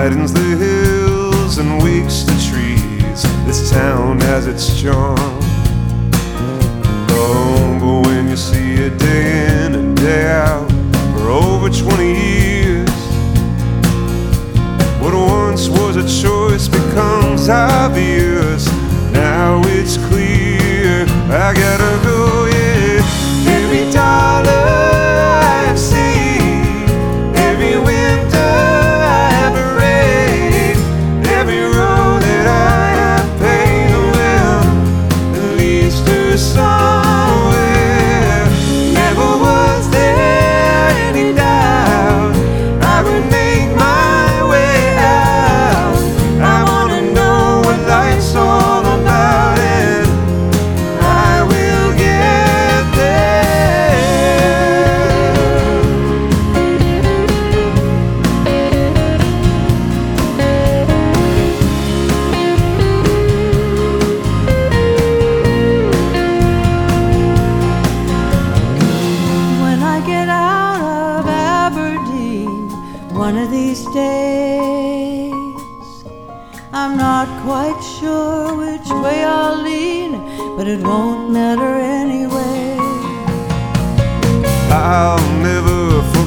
widens the hills and wakes the trees. This town has its charm. Oh, but when you see it day in and day out for over 20 years, what once was a choice becomes obvious. Now it's clear, I gotta go, yeah. Every dollar I've saved, every winter I've erased, every road that I have paved, well, it leads to somewhere. Never was there any doubt I would make my way out. I wanna know what life's all about, and I will get there. When I get out of Aberdeen one of these days, I'm not quite sure which way I'll lean, but it won't matter anyway. I'll never forget